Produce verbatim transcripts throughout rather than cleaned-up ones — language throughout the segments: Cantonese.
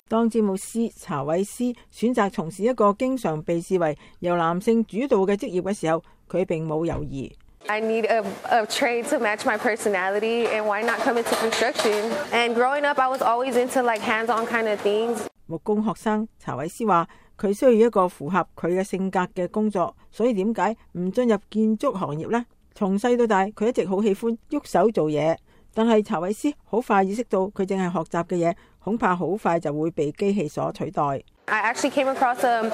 當詹姆斯查韋斯選擇從事一個經常被視為由男性主導嘅職業嘅時候，佢並冇猶豫。 I need a, a trade to match my personality, and why not come into construction? And growing up, I was always into like hands-on kind of things. 木工學生查韋斯話：佢需要一個符合佢嘅性格嘅工作，所以點解唔進入建築行業呢？從細到大，佢一直好喜歡喐手做嘢，但係查韋斯好快意識到佢淨係學習嘅嘢，恐怕好快就會被機器所取代。 I actually came across a,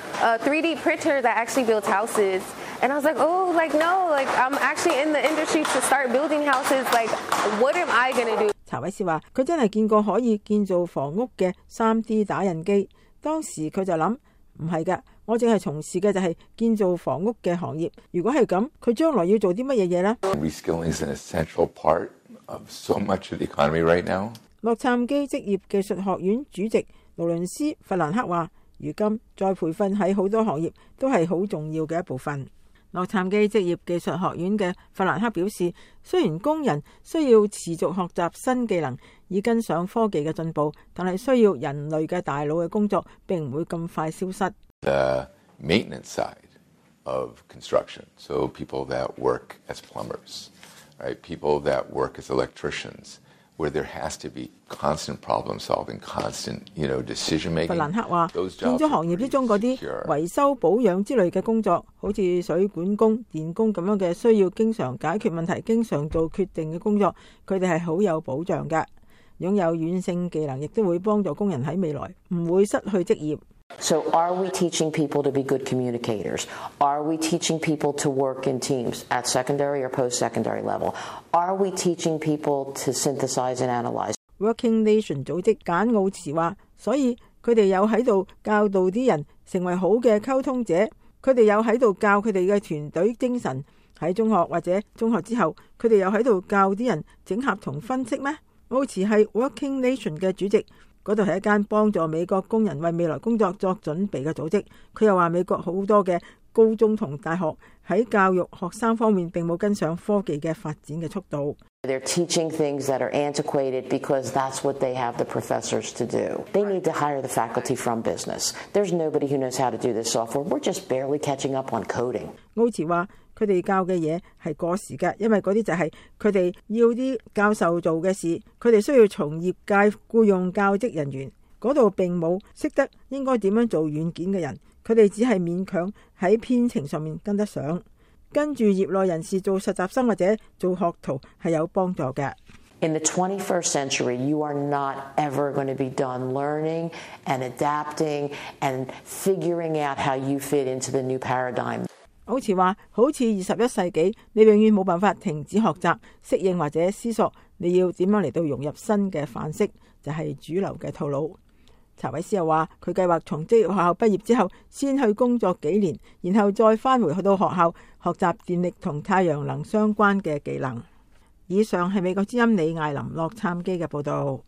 a three D printer that actually builds houses. And I was like, oh, like, no, like, I'm actually in the industry to start building houses. Like, what am I going to do? 查韋斯話：佢真係見過可以建造房屋嘅 三 D 打印機。當時佢就諗，唔係㗎，我淨係從事嘅就係建造房屋嘅行業。如果係咁，佢將來要做啲乜嘢嘢呢？ Reskilling is an essential part of so much of the economy right now. 洛杉磯職業技術學院主席勞倫斯·弗蘭克話：如今再培訓喺好多行業都係好重要嘅一部分。洛杉磯職業技術學院嘅弗蘭克表示，雖然工人需要持續學習新技能以跟上科技嘅進步，但係需要人類嘅大腦嘅工作並唔會咁快消失。 The maintenance side of construction, so people that work as plumbers, right? People that work as electricians, where there has to be constant problem solving, constant, you know, decision making. 弗蘭克話：建築行業之中嗰啲維修保養之類嘅工作，好似水管工、電工咁樣嘅，需要經常解決問題、經常做決定嘅工作，佢哋係好有保障嘅。擁有軟性技能亦都會幫助工人喺未來唔會失去職業。 So are we teaching people to be good communicators? Are we teaching people to work in teams at secondary or post-secondary level? Are we teaching people to synthesize and analyze? Working Nation 組織簡奧茨話：所以佢哋有喺度教導啲人成為好嘅溝通者，佢哋有喺度教佢哋嘅團隊精神。喺中學或者中學之後，佢哋有喺度教啲人整合同分析咩？奧茨係 Working Nation 嘅主席。嗰度係一間幫助美國工人為未來工作作準備嘅組織。佢又話美國好多嘅高中同大學喺教育學生方面並冇跟上科技嘅發展嘅速度。 They're teaching things that are antiquated because that's what they have the professors to do. They need to hire the faculty from business. There's nobody who knows how to do this software. We're just barely catching up on coding. 奧茨話：佢哋教嘅嘢係過時㗎，因為嗰啲就係佢哋要啲教授做嘅事，佢哋需要從業界僱用教職人員，嗰度並冇識得應該點樣做軟件嘅人，佢哋只係勉強喺編程上面跟得上。跟住業內人士做實習生或者做學徒係有幫助嘅。 In the twenty-first century, you are not ever going to be done learning and adapting and figuring out how you fit into the new paradigm. 好似話，好似二十一世紀，你永遠冇辦法停止學習、適應或者思索，你要點樣嚟到融入新嘅範式，就係主流嘅套路。查韋斯又話，佢計劃從職業學校畢業之後，先去工作幾年，然後再返回去到學校學習電力同太陽能相關嘅技能。以上係美國之音李艾琳洛杉磯嘅報導。